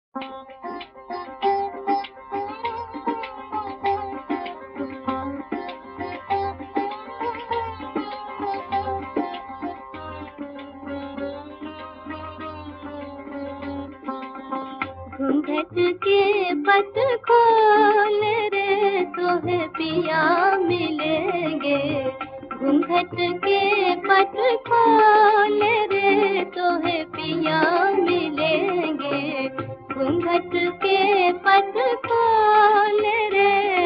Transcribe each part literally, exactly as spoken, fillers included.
घूंघट के पट खोल रे तोहे पिया मिलेंगे। घूंघट के पट खोल रे तोहे पिया मिलेंगे। घूंघट के पट खोल रे।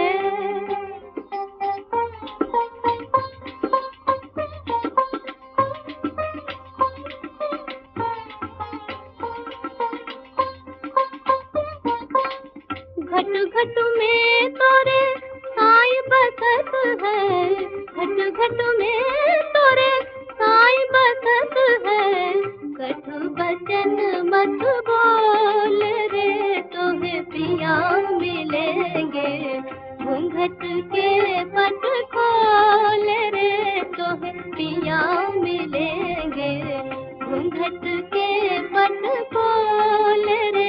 घट घट में तोरे साईं बसत है। घट घट में तोरे साईं बसत है। कटु बचन मत बोल रे तोहे पिया मिलेंगे। घूंघट के पट खोल रे तोहे पिया मिलेंगे। घूंघट के पट खोल रे।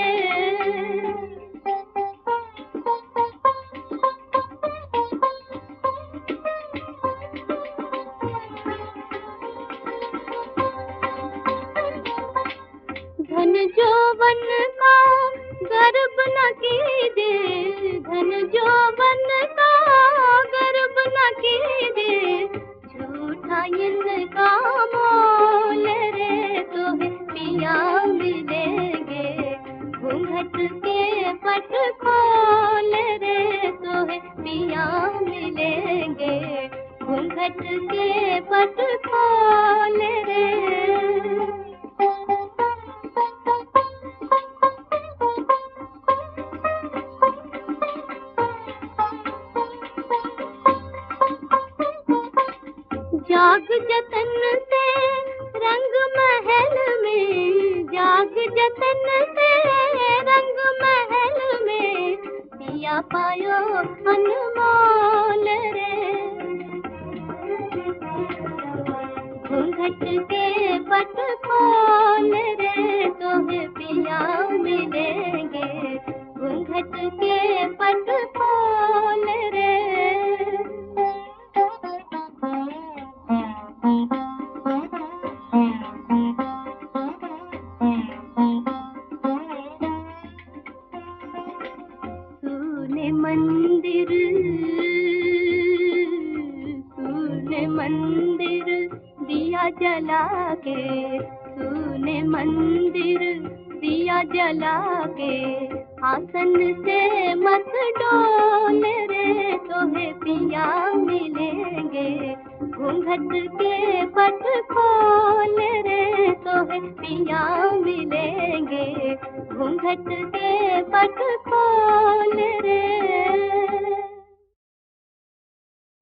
धन जौवन का गर्व न कीजे। धन जौवन का गर्व न कीजे। झूठा इनका मोल रे तोहे पिया मिलेंगे। घूंघट के पट खोल रे तोहे पिया मिलेंगे। घूंघट के पट खोल रे। जाग जतन से रंग महल में। जाग जतन से रंग महल में। पिया पायो अनमोल रे। घूंघट के पट खोल रे तोहे पिया मिलेंगे। घूंघट के पट खोल रे। तूने मंदिर तूने मंदिर दिया जला के। तूने मंदिर दिया जला के। आसन से मत डोल रे तोहे पिया मिलेंगे। घूंघट के पट खोल रे तोहे पिया मिलेंगे। घूंघट के पट खोल रे।